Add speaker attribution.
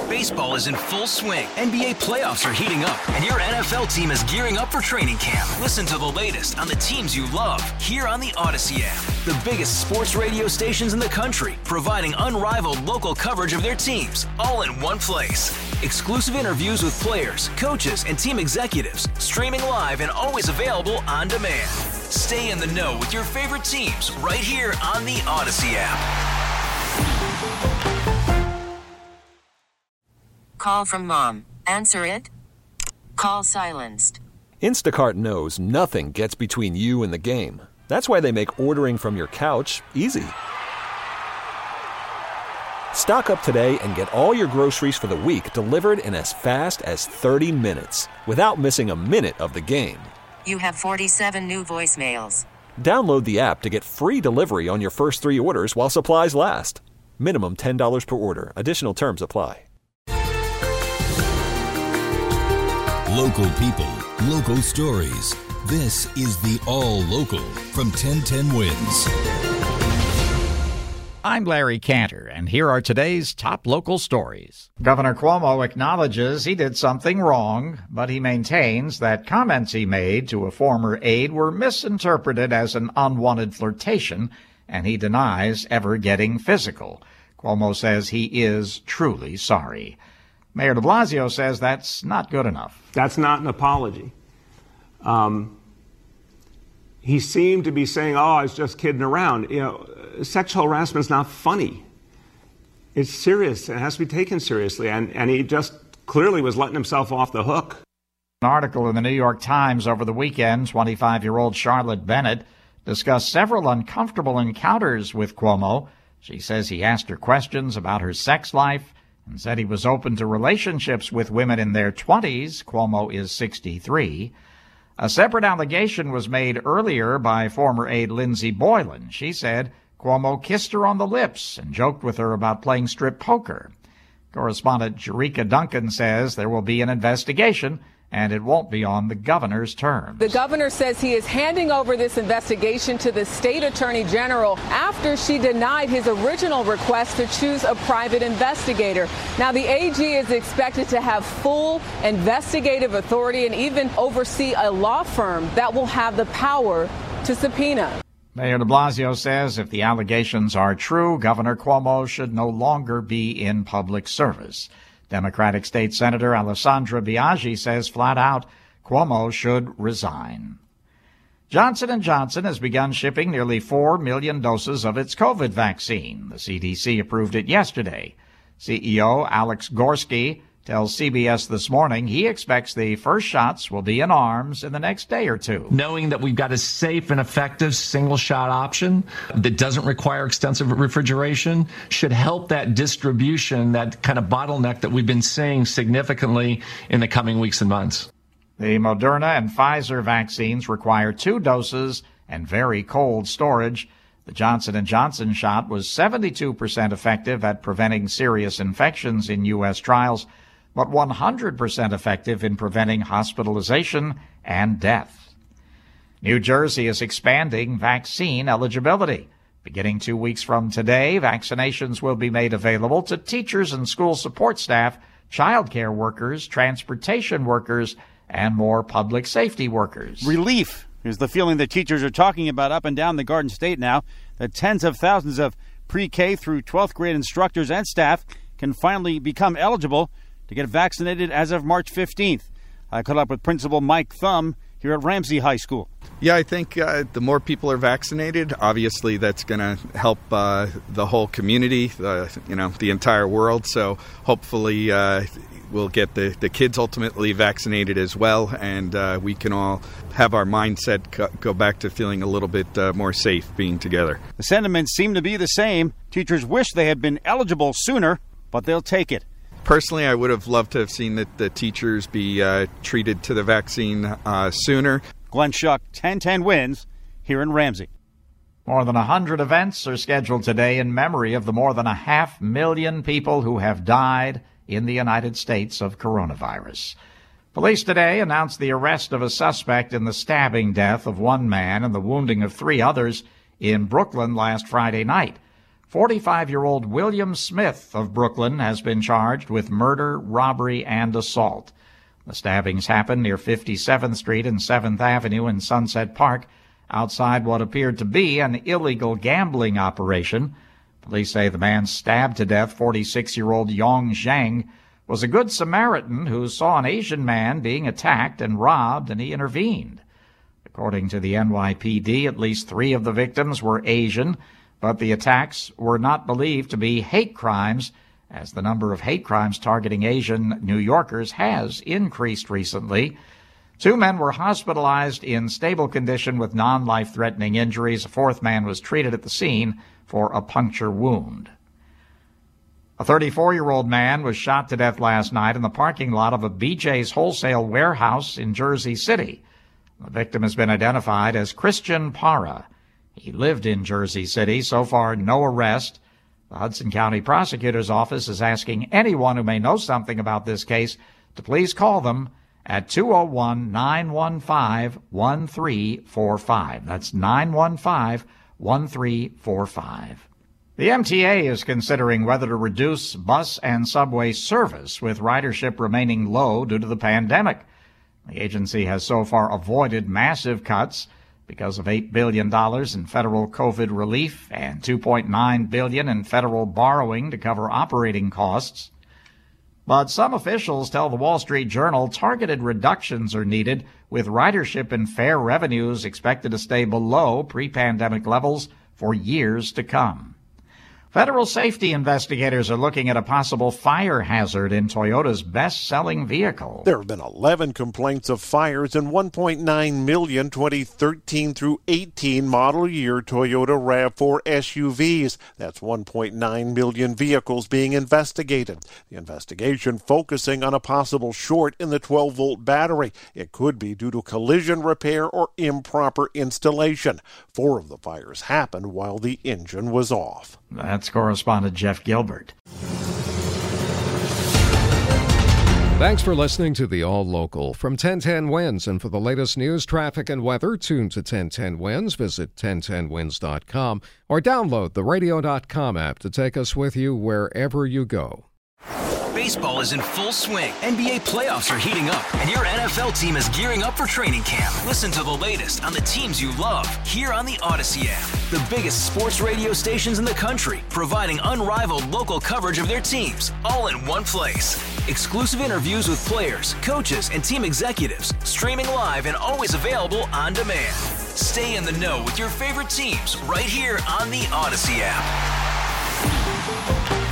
Speaker 1: Baseball is in full swing. NBA playoffs are heating up, and your NFL team is gearing up for training camp. Listen to the latest on the teams you love here on the Odyssey app. The biggest sports radio stations in the country, providing unrivaled local coverage of their teams, all in one place. Exclusive interviews with players, coaches, and team executives, streaming live and always available on demand. Stay in the know with your favorite teams right here on the Odyssey app.
Speaker 2: Call from mom. Answer it. Call silenced.
Speaker 3: Instacart knows nothing gets between you and the game. That's why they make ordering from your couch easy. Stock up today and get all your groceries for the week delivered in as fast as 30 minutes without missing a minute of the game.
Speaker 2: You have 47 new voicemails.
Speaker 3: Download the app to get free delivery on your first 3 orders while supplies last. Minimum $10 per order. Additional terms apply.
Speaker 4: Local people, local stories. This is the All Local from 1010 Wins.
Speaker 5: I'm Larry Cantor, and here are today's top local stories.
Speaker 6: Governor Cuomo acknowledges he did something wrong, but he maintains that comments he made to a former aide were misinterpreted as an unwanted flirtation, and he denies ever getting physical. Cuomo says he is truly sorry. Mayor de Blasio says that's not good enough.
Speaker 7: That's not an apology. He seemed to be saying, I was just kidding around. Sexual harassment is not funny. It's serious. It has to be taken seriously. And he just clearly was letting himself off the hook.
Speaker 6: An article in the New York Times over the weekend, 25-year-old Charlotte Bennett discussed several uncomfortable encounters with Cuomo. She says he asked her questions about her sex life and said he was open to relationships with women in their 20s. Cuomo is 63. A separate allegation was made earlier by former aide Lindsey Boylan. She said Cuomo kissed her on the lips and joked with her about playing strip poker. Correspondent Jerika Duncan says there will be an investigation, and it won't be on the governor's terms.
Speaker 8: The governor says he is handing over this investigation to the state attorney general after she denied his original request to choose a private investigator. Now, the AG is expected to have full investigative authority and even oversee a law firm that will have the power to subpoena.
Speaker 6: Mayor de Blasio says if the allegations are true, Governor Cuomo should no longer be in public service. Democratic State Senator Alessandra Biaggi says flat out Cuomo should resign. Johnson & Johnson has begun shipping nearly 4 million doses of its COVID vaccine. The CDC approved it yesterday. CEO Alex Gorsky tells CBS This Morning he expects the first shots will be in arms in the next day or two.
Speaker 9: Knowing that we've got a safe and effective single-shot option that doesn't require extensive refrigeration should help that distribution, that kind of bottleneck that we've been seeing significantly in the coming weeks and months.
Speaker 6: The Moderna and Pfizer vaccines require 2 doses and very cold storage. The Johnson & Johnson shot was 72% effective at preventing serious infections in U.S. trials, but 100% effective in preventing hospitalization and death. New Jersey is expanding vaccine eligibility. Beginning 2 weeks from today, vaccinations will be made available to teachers and school support staff, child care workers, transportation workers, and more public safety workers.
Speaker 10: Relief is the feeling that teachers are talking about up and down the Garden State now, that tens of thousands of pre-K through 12th grade instructors and staff can finally become eligible to get vaccinated as of March 15th. I caught up with Principal Mike Thumb here at Ramsey High School.
Speaker 11: Yeah, I think the more people are vaccinated, obviously that's going to help the whole community, the entire world. So hopefully we'll get the kids ultimately vaccinated as well, and we can all have our mindset go back to feeling a little bit more safe being together.
Speaker 10: The sentiments seem to be the same. Teachers wish they had been eligible sooner, but they'll take it.
Speaker 11: Personally, I would have loved to have seen that the teachers be treated to the vaccine sooner.
Speaker 10: Glenn Schuck, 1010 Wins, here in Ramsey.
Speaker 6: More than 100 events are scheduled today in memory of the more than 500,000 people who have died in the United States of coronavirus. Police today announced the arrest of a suspect in the stabbing death of one man and the wounding of 3 others in Brooklyn last Friday night. 45-year-old William Smith of Brooklyn has been charged with murder, robbery, and assault. The stabbings happened near 57th Street and 7th Avenue in Sunset Park, outside what appeared to be an illegal gambling operation. Police say the man stabbed to death 46-year-old Yong Zhang was a good Samaritan who saw an Asian man being attacked and robbed, and he intervened. According to the NYPD, at least 3 of the victims were Asian, but the attacks were not believed to be hate crimes, as the number of hate crimes targeting Asian New Yorkers has increased recently. 2 men were hospitalized in stable condition with non-life-threatening injuries. A 4th man was treated at the scene for a puncture wound. A 34-year-old man was shot to death last night in the parking lot of a BJ's wholesale warehouse in Jersey City. The victim has been identified as Christian Parra. He lived in Jersey City. So far, no arrest. The Hudson County Prosecutor's Office is asking anyone who may know something about this case to please call them at 201-915-1345. That's 915-1345. The MTA is considering whether to reduce bus and subway service, with ridership remaining low due to the pandemic. The agency has so far avoided massive cuts because of $8 billion in federal COVID relief and $2.9 billion in federal borrowing to cover operating costs. But some officials tell the Wall Street Journal targeted reductions are needed, with ridership and fare revenues expected to stay below pre-pandemic levels for years to come. Federal safety investigators are looking at a possible fire hazard in Toyota's best-selling vehicle.
Speaker 12: There have been 11 complaints of fires in 1.9 million 2013 through 18 model year Toyota RAV4 SUVs. That's 1.9 million vehicles being investigated. The investigation focusing on a possible short in the 12-volt battery. It could be due to collision repair or improper installation. 4 of the fires happened while the engine was off.
Speaker 6: That's correspondent Jeff Gilbert.
Speaker 13: Thanks for listening to the All Local from 1010 Wins. And for the latest news, traffic, and weather, tune to 1010 Wins. Visit 1010wins.com or download the radio.com app to take us with you wherever you go.
Speaker 1: Baseball is in full swing. NBA playoffs are heating up, and your NFL team is gearing up for training camp. Listen to the latest on the teams you love here on the Odyssey app. The biggest sports radio stations in the country, providing unrivaled local coverage of their teams, all in one place. Exclusive interviews with players, coaches, and team executives, streaming live and always available on demand. Stay in the know with your favorite teams right here on the Odyssey app.